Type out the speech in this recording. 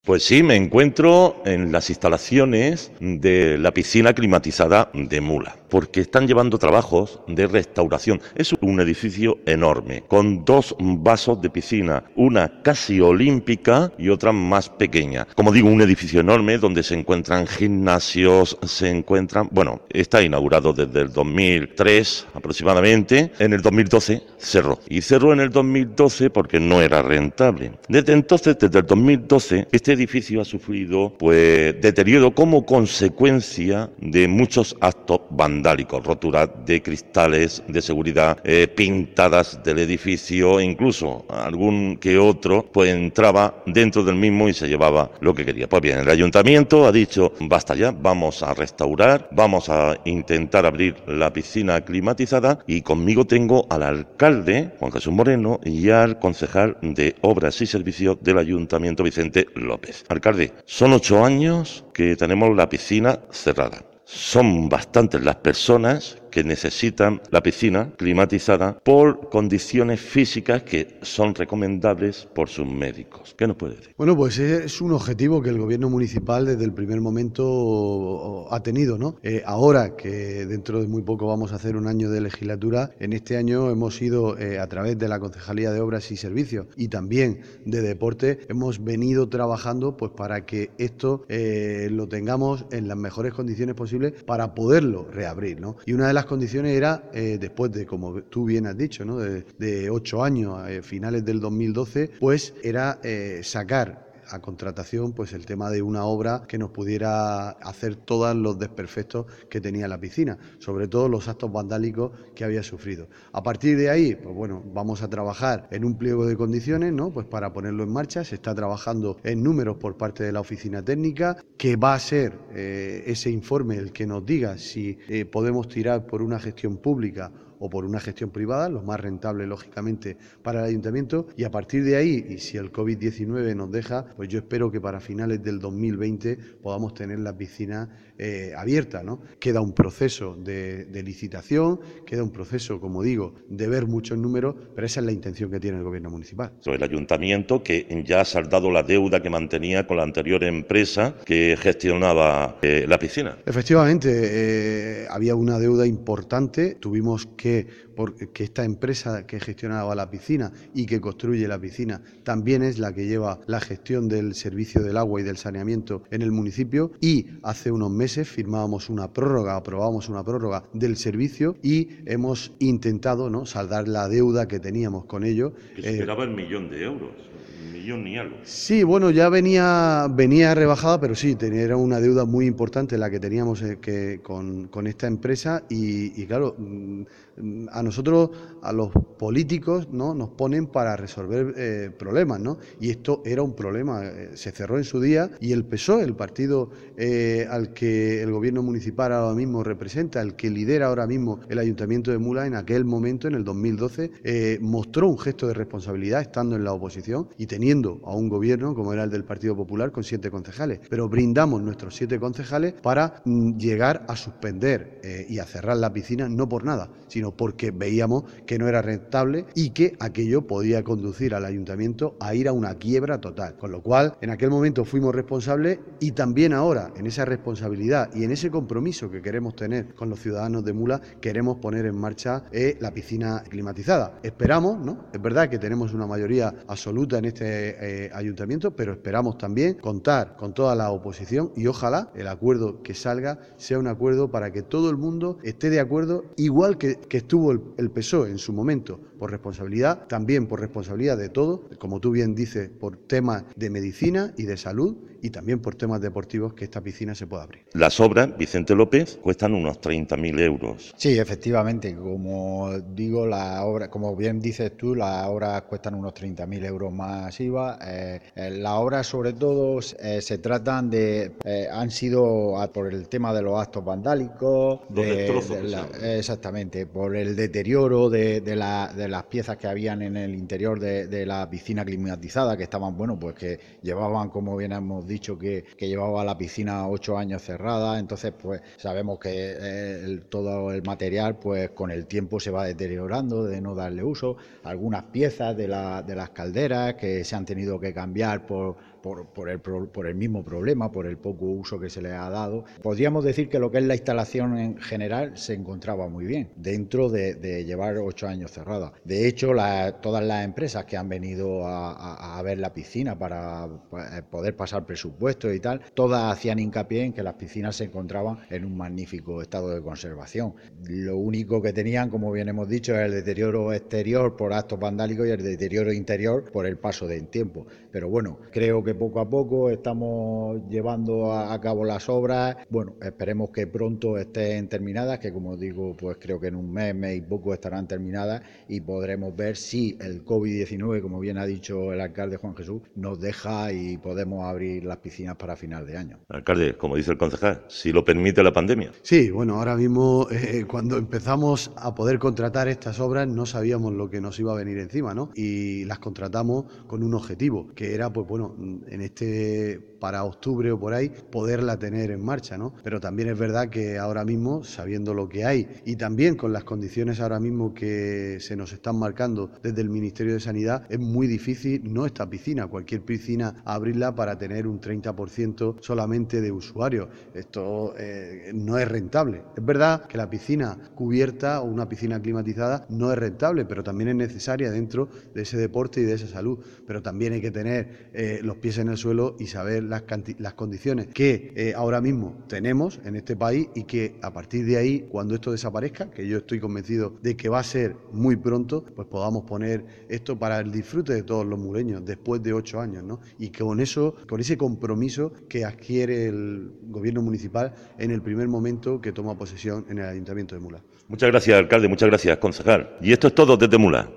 Pues sí, me encuentro en las instalaciones de la piscina climatizada de Mula, porque están llevando trabajos de restauración. Es un edificio enorme, con dos vasos de piscina, una casi olímpica y otra más pequeña. Como digo, un edificio enorme donde se encuentran gimnasios, bueno, está inaugurado desde el 2003 aproximadamente. En el 2012 cerró. Y cerró en el 2012 porque no era rentable. Desde entonces, desde el 2012, este edificio ha sufrido deterioro como consecuencia de muchos actos vandálicos, roturas de cristales de seguridad, pintadas del edificio, e incluso algún que otro entraba dentro del mismo y se llevaba lo que quería. Pues bien, el ayuntamiento ha dicho, basta ya, vamos a restaurar, vamos a intentar abrir la piscina climatizada, y conmigo tengo al alcalde, Juan Jesús Moreno, y al concejal de Obras y Servicios del Ayuntamiento, Vicente López. Alcalde, son 8 años que tenemos la piscina cerrada. Son bastantes las personas que necesitan la piscina climatizada por condiciones físicas que son recomendables por sus médicos. ¿Qué nos puede decir? Bueno, pues es un objetivo que el gobierno municipal desde el primer momento ha tenido, ¿no? Ahora que dentro de muy poco vamos a hacer un año de legislatura, en este año hemos ido a través de la Concejalía de Obras y Servicios y también de Deporte, hemos venido trabajando pues para que esto lo tengamos en las mejores condiciones posibles para poderlo reabrir, ¿no? Y una de las condiciones era, después de, como tú bien has dicho, ¿no? de 8 años, finales del 2012, pues era sacar a contratación pues el tema de una obra que nos pudiera hacer todos los desperfectos que tenía la piscina, sobre todo los actos vandálicos que había sufrido. A partir de ahí, pues bueno, vamos a trabajar en un pliego de condiciones, ¿no? Pues para ponerlo en marcha. Se está trabajando en números por parte de la oficina técnica, que va a ser ese informe el que nos diga si podemos tirar por una gestión pública o por una gestión privada, lo más rentable, lógicamente, para el ayuntamiento, y a partir de ahí, y si el COVID-19 nos deja, pues yo espero que para finales del 2020 podamos tener la piscina abierta, ¿no? Queda un proceso de licitación, queda un proceso, como digo, de ver muchos números, pero esa es la intención que tiene el gobierno municipal. El ayuntamiento, que ya ha saldado la deuda que mantenía con la anterior empresa que gestionaba la piscina. Efectivamente, había una deuda importante, tuvimos porque esta empresa que gestionaba la piscina y que construye la piscina también es la que lleva la gestión del servicio del agua y del saneamiento en el municipio, y hace unos meses aprobábamos una prórroga del servicio y hemos intentado, ¿no?, saldar la deuda que teníamos con ellos. Que superaba el 1.000.000 de euros. 1.000.000 y algo. Sí, bueno, ya venía rebajada, pero sí, era una deuda muy importante la que teníamos con esta empresa y claro, a nosotros, a los políticos, ¿no?, nos ponen para resolver problemas, ¿no? Y esto era un problema, se cerró en su día y el PSOE, el partido al que el gobierno municipal ahora mismo representa, el que lidera ahora mismo el Ayuntamiento de Mula, en aquel momento, en el 2012, mostró un gesto de responsabilidad estando en la oposición y teniendo a un gobierno como era el del Partido Popular con 7 concejales. Pero brindamos nuestros 7 concejales para llegar a suspender y a cerrar la piscina, no por nada, sino porque veíamos que no era rentable y que aquello podía conducir al ayuntamiento a ir a una quiebra total. Con lo cual, en aquel momento fuimos responsables y también ahora, en esa responsabilidad y en ese compromiso que queremos tener con los ciudadanos de Mula, queremos poner en marcha la piscina climatizada. Esperamos, ¿no? Es verdad que tenemos una mayoría absoluta en este ayuntamiento, pero esperamos también contar con toda la oposición y ojalá el acuerdo que salga sea un acuerdo para que todo el mundo esté de acuerdo, igual que estuvo el PSOE en su momento, por responsabilidad, también por responsabilidad de todos, como tú bien dices, por temas de medicina y de salud y también por temas deportivos, que esta piscina se pueda abrir. Las obras, Vicente López, cuestan unos 30.000 euros. Sí, efectivamente, como digo, la obra, como bien dices tú, las obras cuestan unos 30.000 euros más IVA. Las obras, sobre todo, se tratan han sido por el tema de los actos vandálicos, exactamente, por el deterioro de las piezas que habían en el interior de la piscina climatizada, que estaban, bueno, pues que llevaban, como bien hemos dicho, que llevaba la piscina 8 años cerrada. Entonces, pues sabemos que todo el material, pues con el tiempo se va deteriorando de no darle uso. Algunas piezas de las calderas que se han tenido que cambiar por por el mismo problema, por el poco uso que se le ha dado. Podríamos decir que lo que es la instalación en general se encontraba muy bien, dentro de llevar 8 años cerrada. De hecho, todas las empresas que han venido a ver la piscina para poder pasar presupuestos y tal, todas hacían hincapié en que las piscinas se encontraban en un magnífico estado de conservación. Lo único que tenían, como bien hemos dicho, es el deterioro exterior por actos vandálicos y el deterioro interior por el paso del tiempo. Pero bueno, creo que poco a poco estamos llevando a cabo las obras. Bueno, esperemos que pronto estén terminadas, que como digo, pues creo que en un mes y poco estarán terminadas y podremos ver si el COVID-19, como bien ha dicho el alcalde Juan Jesús, nos deja y podemos abrir las piscinas para final de año. Alcalde, como dice el concejal, si lo permite la pandemia. Sí, bueno, ahora mismo cuando empezamos a poder contratar estas obras no sabíamos lo que nos iba a venir encima, ¿no? Y las contratamos con un objetivo, que era, pues bueno, para octubre o por ahí, poderla tener en marcha, ¿no? Pero también es verdad que ahora mismo, sabiendo lo que hay y también con las condiciones ahora mismo que se nos están marcando desde el Ministerio de Sanidad, es muy difícil, no esta piscina, cualquier piscina, abrirla para tener un 30% solamente de usuarios. Esto no es rentable. Es verdad que la piscina cubierta o una piscina climatizada no es rentable, pero también es necesaria dentro de ese deporte y de esa salud. Pero también hay que tener los pies en el suelo y saber las condiciones que ahora mismo tenemos en este país y que a partir de ahí, cuando esto desaparezca, que yo estoy convencido de que va a ser muy pronto, pues podamos poner esto para el disfrute de todos los muleños después de 8 años, ¿no? Y que con ese compromiso que adquiere el gobierno municipal en el primer momento que toma posesión en el Ayuntamiento de Mula. Muchas gracias, alcalde, muchas gracias, concejal. Y esto es todo desde Mula.